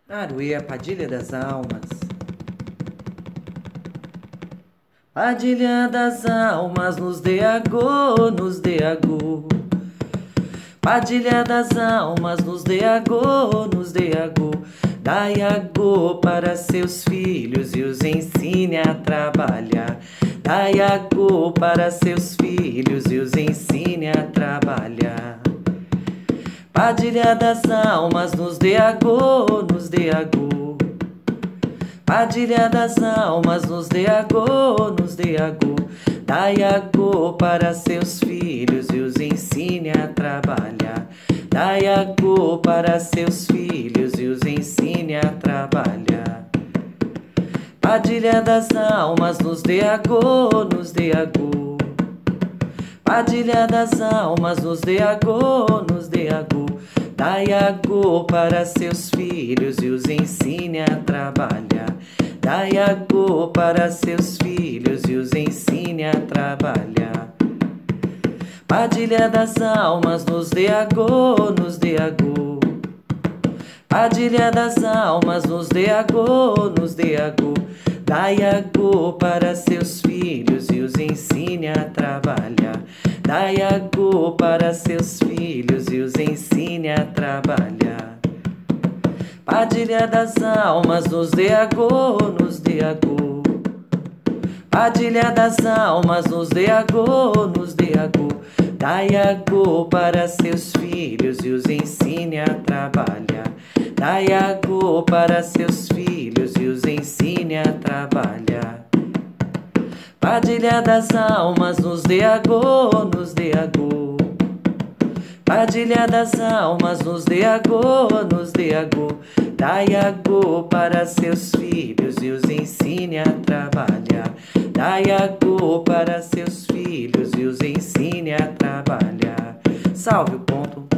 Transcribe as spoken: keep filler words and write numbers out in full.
Aruê, a Padilha das Almas. Padilha das almas, nos dê agô, nos dê agô. Padilha das almas, nos dê agô, nos dê agô. Dai agô para seus filhos e os ensine a trabalhar. Dai agô para seus filhos e os ensine a trabalhar. Padilha das almas, nos dê agô, nos dê agô. Padilha das almas, nos dê agô, nos dê agô. Dai agô para seus filhos e os ensine a trabalhar. Dai agô para seus filhos e os ensine a trabalhar. Padilha das almas, nos dê agô, nos dê agô. Padilha das almas, nos dê agô, nos dê agô. Dai agô para seus filhos e os ensine a trabalhar. Dai agô para seus filhos e os ensine a trabalhar. Padilha das almas, nos dê agô, nos dê agô. Padilha das almas, nos dê agô, nos dê agô. Dai agô para seus filhos e os ensine a trabalhar. Dai agô para seus filhos e os ensine a trabalhar. Padilha das almas, nos dê agô, nos dê agô. Padilha das almas, nos dê agô, nos dê agô. Dai agô para seus filhos e os ensine a trabalhar. Dai agô para seus filhos e os ensine a trabalhar. Padilha das almas, nos dê agô, nos dê agô. Padilha das almas, nos dê agô, nos dê agô. Dai agô para seus filhos e os ensine a trabalhar. Dai agô para seus filhos e os ensine a trabalhar. Salve o ponto.